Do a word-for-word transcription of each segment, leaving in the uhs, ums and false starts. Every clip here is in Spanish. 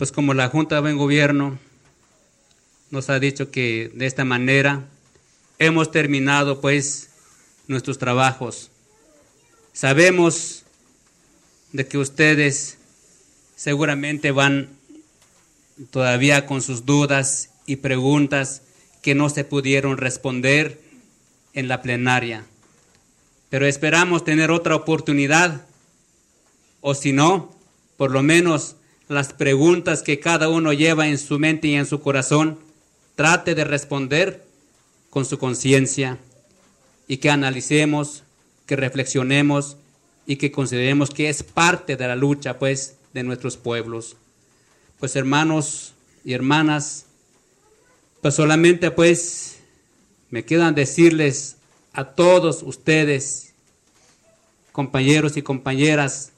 pues como la Junta de Buen Gobierno nos ha dicho que de esta manera hemos terminado pues nuestros trabajos. Sabemos de que ustedes seguramente van todavía con sus dudas y preguntas que no se pudieron responder en la plenaria. Pero esperamos tener otra oportunidad, o si no, por lo menos las preguntas que cada uno lleva en su mente y en su corazón, trate de responder con su conciencia y que analicemos, que reflexionemos y que consideremos que es parte de la lucha, pues, de nuestros pueblos. Pues, hermanos y hermanas, pues solamente, pues, me quedan decirles a todos ustedes, compañeros y compañeras,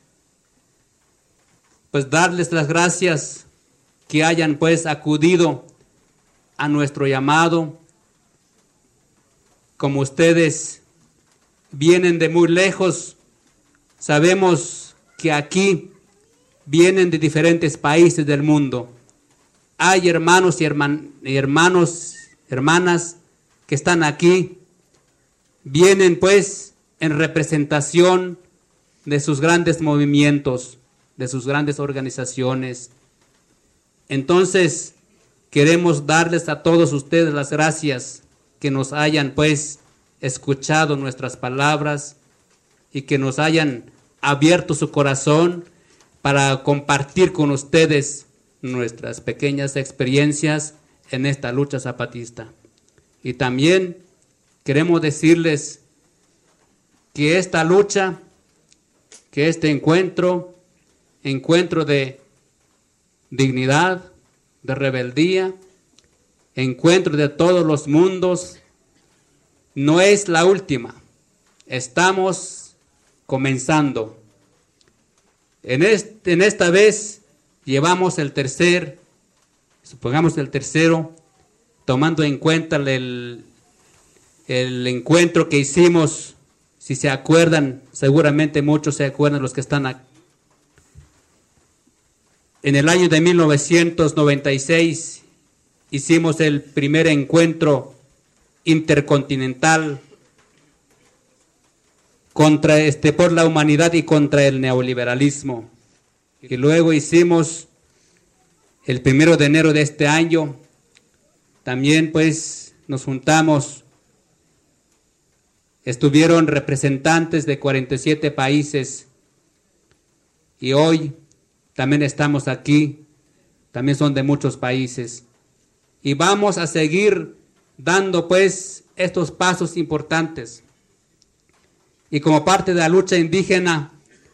pues darles las gracias que hayan, pues, acudido a nuestro llamado. Como ustedes vienen de muy lejos, sabemos que aquí vienen de diferentes países del mundo. Hay hermanos y, herman, y hermanos, hermanas que están aquí, vienen pues en representación de sus grandes movimientos, de sus grandes organizaciones. Entonces, queremos darles a todos ustedes las gracias que nos hayan pues escuchado nuestras palabras y que nos hayan abierto su corazón para compartir con ustedes nuestras pequeñas experiencias en esta lucha zapatista. Y también queremos decirles que esta lucha, que este encuentro, encuentro de dignidad, de rebeldía, encuentro de todos los mundos, no es la última. Estamos comenzando. En, este, en esta vez llevamos el tercer, supongamos el tercero, tomando en cuenta el, el encuentro que hicimos, si se acuerdan, seguramente muchos se acuerdan los que están aquí. En el año de mil novecientos noventa y seis hicimos el primer encuentro intercontinental contra este por la humanidad y contra el neoliberalismo. Y luego hicimos el primero de enero de este año, también pues nos juntamos, estuvieron representantes de cuarenta y siete países y hoy también estamos aquí, también son de muchos países. Y vamos a seguir dando pues estos pasos importantes. Y como parte de la lucha indígena,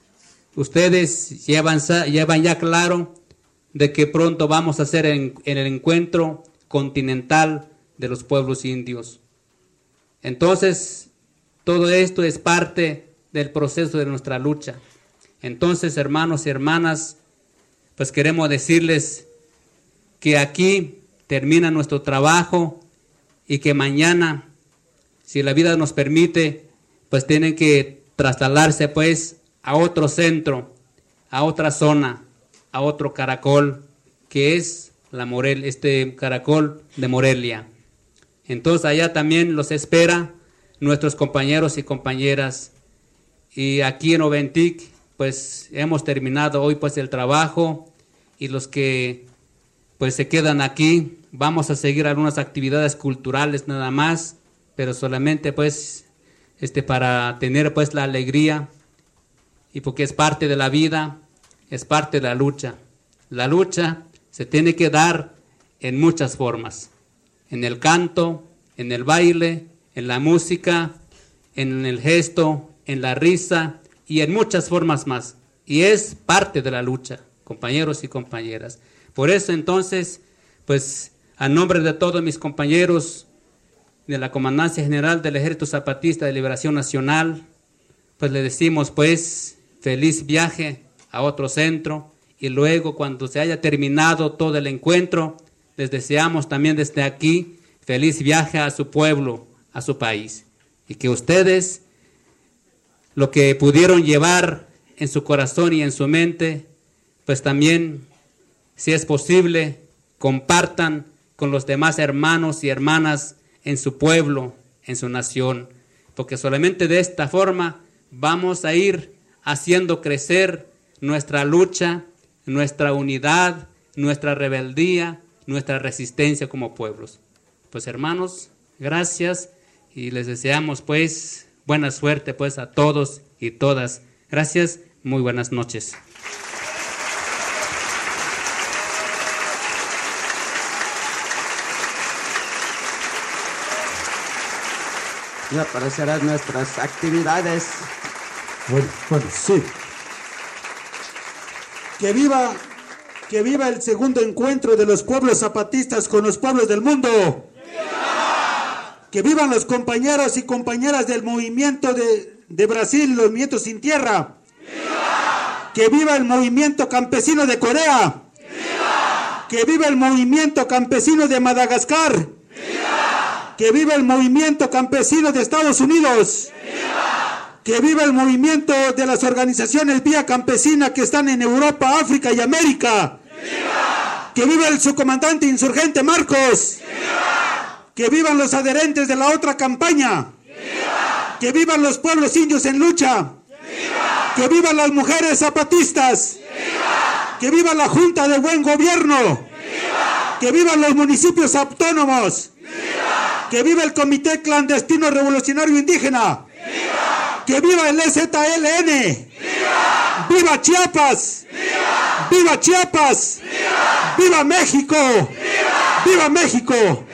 ustedes llevan, llevan ya claro de que pronto vamos a hacer en, en el encuentro continental de los pueblos indios. Entonces, todo esto es parte del proceso de nuestra lucha. Entonces, hermanos y hermanas, pues queremos decirles que aquí termina nuestro trabajo y que mañana, si la vida nos permite, pues tienen que trasladarse pues a otro centro, a otra zona, a otro caracol, que es la Morel, este caracol de Morelia. Entonces allá también los espera nuestros compañeros y compañeras. Y aquí en Oventic, pues hemos terminado hoy pues el trabajo, y los que pues se quedan aquí, vamos a seguir algunas actividades culturales nada más, pero solamente pues este para tener pues la alegría, y porque es parte de la vida, es parte de la lucha. La lucha se tiene que dar en muchas formas, en el canto, en el baile, en la música, en el gesto, en la risa y en muchas formas más. Y es parte de la lucha, compañeros y compañeras. Por eso entonces, pues a nombre de todos mis compañeros de la Comandancia General del Ejército Zapatista de Liberación Nacional, pues le decimos pues feliz viaje a otro centro, y luego cuando se haya terminado todo el encuentro, les deseamos también desde aquí feliz viaje a su pueblo, a su país, y que ustedes lo que pudieron llevar en su corazón y en su mente, pues también si es posible, compartan con los demás hermanos y hermanas en su pueblo, en su nación, porque solamente de esta forma vamos a ir haciendo crecer nuestra lucha, nuestra unidad, nuestra rebeldía, nuestra resistencia como pueblos. Pues hermanos, gracias y les deseamos pues buena suerte pues a todos y todas. Gracias, muy buenas noches. Ya aparecerán nuestras actividades. Bueno, bueno, sí. Que viva, que viva el segundo encuentro de los pueblos zapatistas con los pueblos del mundo. ¡Viva! Que vivan los compañeros y compañeras del movimiento de, de Brasil, los movimientos sin tierra. ¡Viva! Que viva el movimiento campesino de Corea. ¡Viva! Que viva el movimiento campesino de Madagascar. ¡Viva! Que viva el movimiento campesino de Estados Unidos. ¡Viva! Que viva el movimiento de las organizaciones Vía Campesina que están en Europa, África y América. ¡Viva! Que viva el subcomandante insurgente Marcos. ¡Viva! Que vivan los adherentes de la otra campaña. ¡Viva! Que vivan los pueblos indios en lucha. ¡Viva! Que vivan las mujeres zapatistas. ¡Viva! Que viva la Junta de Buen Gobierno. ¡Viva! Que vivan los municipios autónomos. ¡Viva! Que viva el Comité Clandestino Revolucionario Indígena. ¡Viva! Que viva el E Z L N. ¡Viva! ¡Viva Chiapas! ¡Viva! ¡Viva Chiapas! ¡Viva! ¡Viva México! ¡Viva! ¡Viva México!